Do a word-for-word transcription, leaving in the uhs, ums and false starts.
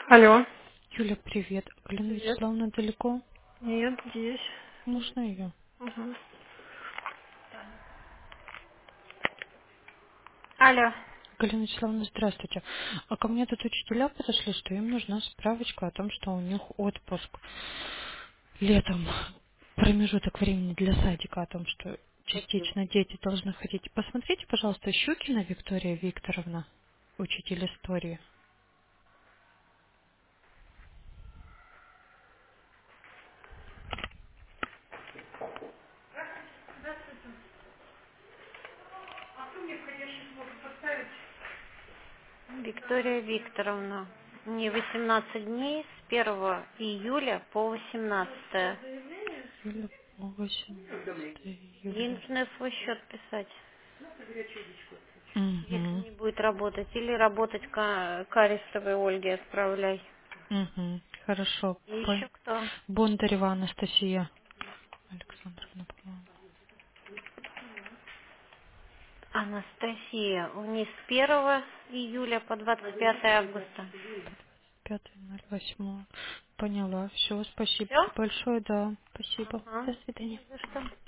Алло. Юля, привет. Галина Привет. Вячеславовна далеко? Нет, здесь. Можно ее? Угу. Алло. Галина Вячеславовна, здравствуйте. А ко мне тут учителя подошли, что им нужна справочка о том, что у них отпуск летом, промежуток времени для садика, о том, что частично дети должны ходить. Посмотрите, пожалуйста, Щукина Виктория Викторовна, учитель истории. Виктория Викторовна. Мне восемнадцать дней с первого июля по восемнадцатое. Июля, восемнадцатое Ей июля. нужно свой счет писать, если Угу, не будет работать. Или работать к Карисовой Ольге отправляй. угу, хорошо. И еще Пон- кто? Бондарева Анастасия Александровна, по-моему. Анастасия. У них с первого июля по двадцать пятое августа. Пятое ноль восьмое. Поняла. Все, спасибо Все? большое, да. Спасибо. Ага. До свидания. Не за что.